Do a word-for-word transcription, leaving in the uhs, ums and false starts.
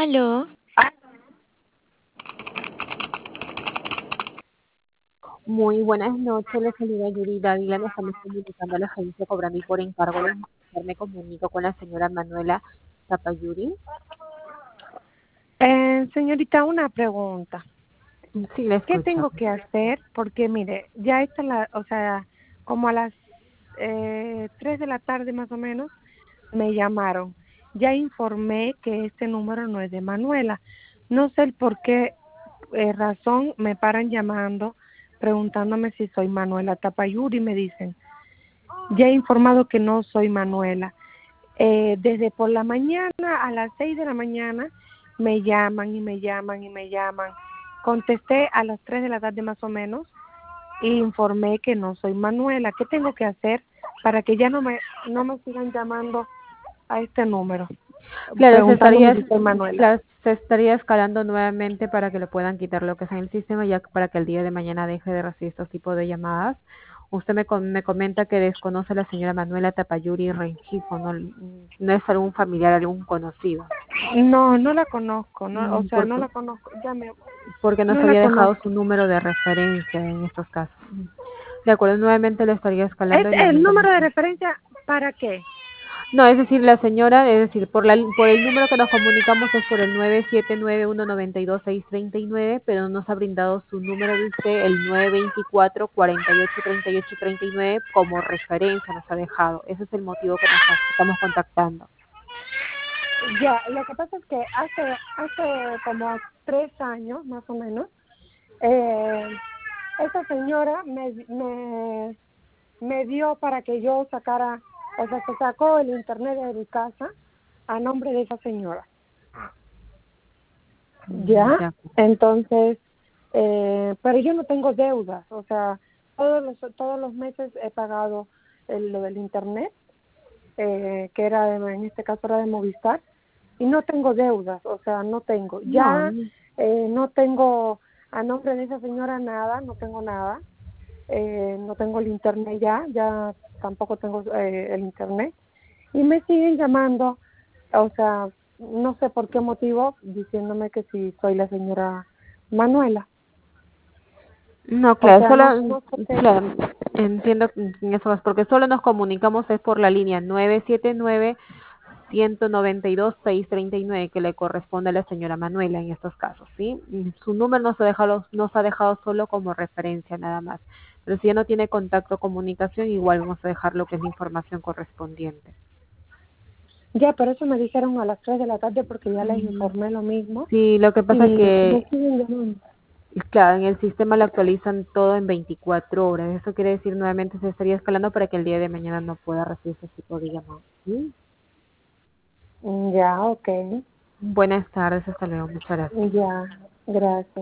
Aló, Muy buenas noches, les saluda Yuri Dávila, me estamos comunicando a la agencia cobrando y por encargo de mujer. Me comunico con la señora Manuela Tapayuri. Eh, señorita, una pregunta. Sí, la ¿Qué escucho. tengo que hacer? Porque mire, ya está la, o sea, como a las eh, tres de la tarde más o menos, me llamaron. Ya informé que este número no es de Manuela. No sé el por qué eh, razón me paran llamando, preguntándome si soy Manuela Tapayuri, me dicen. Ya he informado que no soy Manuela. Eh, desde por la mañana a las seis de la mañana me llaman y me llaman y me llaman. Contesté a las tres de la tarde más o menos e informé que no soy Manuela. ¿Qué tengo que hacer para que ya no me no me sigan llamando a este número Claro, se preguntándome estaría, si soy Manuela? claro, se estaría escalando nuevamente para que le puedan quitar lo que es en el sistema, ya para que el día de mañana deje de recibir estos tipos de llamadas. Usted me, com- me comenta que desconoce a la señora Manuela Tapayuri Rengifo, no, no es algún familiar, algún conocido. No, no la conozco, no, o Mm, sea, no Porque, la conozco, ya me, porque nos no la había dejado conozco. su número de referencia en estos casos. De acuerdo, nuevamente le estaría ¿Es escalando y el lamento número de mucho. referencia para qué? No, es decir, la señora, es decir, por la, por el número que nos comunicamos es por el nueve siete nueve uno nueve dos seis tres nueve, pero no nos ha brindado su número de usted, el nueve dos cuatro, cuatro ocho, tres ocho tres nueve, como referencia nos ha dejado. Ese es el motivo que nos estamos contactando. Ya, lo que pasa es que hace hace como tres años, más o menos, eh, esa señora me, me, me dio para que yo sacara, o sea, se sacó el internet de mi casa a nombre de esa señora. Mm, Ya, Ya. entonces, eh, pero yo no tengo deudas, o sea, todos los, todos los meses he pagado el- lo del internet, eh, que era, de- en este caso era de Movistar, y no tengo deudas, o sea, no tengo. No, Ya eh, no tengo a nombre de esa señora nada, no tengo nada, eh, no tengo el internet ya, ya tampoco tengo eh, el internet, y me siguen llamando, o sea, no sé por qué motivo, diciéndome que si soy la señora Manuela. no, O claro, sea, no, solo, no sé. claro, entiendo que en eso vas, porque solo nos comunicamos es por la línea nueve siete nueve, uno nueve dos, seis tres nueve, que le corresponde a la señora Manuela en estos casos, ¿sí? Y su número nos ha dejado, nos ha dejado solo como referencia nada más. Pero si ya no tiene contacto o comunicación, igual vamos a dejar lo que es la información correspondiente. Ya, pero eso me dijeron a las tres de la tarde porque ya les Mm, informé lo mismo Sí, lo que y pasa es me que, siguen llamando. claro, en el sistema lo actualizan todo en veinticuatro horas. Eso quiere decir nuevamente se estaría escalando para que el día de mañana no pueda recibir ese tipo de llamadas. ¿Sí? Mm, Ya, ok. Buenas tardes, hasta luego, muchas gracias. Ya, gracias.